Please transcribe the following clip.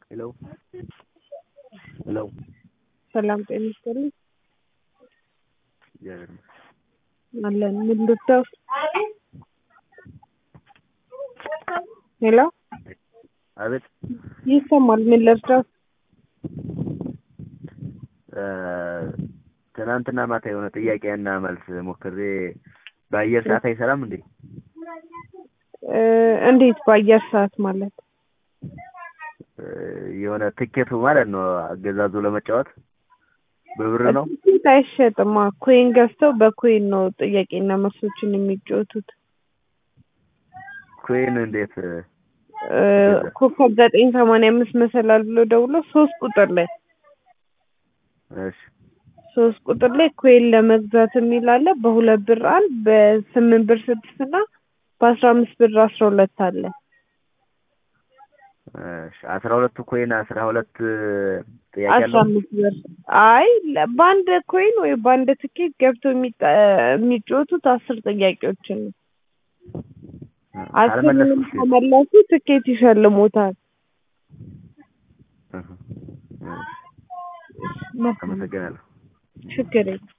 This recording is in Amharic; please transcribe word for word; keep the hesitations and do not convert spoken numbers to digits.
ሄሎ ሄሎ ሰላም ጤና ይስጥልኝ። ያረም አለን ምን ልትው? ሄሎ አቤት ይሰማል። ምን ልርዳው? ትናንትና ማታ የሆነ ጥያቄና መልስ ሞክሬ በአየር ሰዓት አይሰራም እንዴ? እንዴት በአየር ሰዓት ማለት? የሆነ ትኬቱ ማለት ነው አገዛዙ ለመጫወት በብር ነው። ትኬት አይሸጥማ። ኮይን ገዝተው በኮይን ነው ጥያቄና መልሶችን የሚጫወቱት። ኮይን እንዴት? ኮከብ ዘጠኝ ሰማንያ አምስት መሰላል ብሎ ደውሎ ሶስት ቁጥር ላይ እሺ ሶስት ቁጥር ላይ ኮይን ለመግዛት የሚል አለ። በሁለት ብር አንድ፣ በስምንት ብር ስድስት እና በአስራ አምስት ብር አስራ ሁለት አለ። እሺ አስራ ሁለት ኮይን አስራ ሁለት ጥያቄ አስራ አለው። አምስት ብር አይ በአንድ ኮይን ወይ በአንድ ትኬት ገብተው የሚጫወቱት አስር ጥያቄዎችን ነው። አስሩንም ከመለሱ ትኬት ይሸልሙታል። አመሰግናለሁ። ችግር የለም።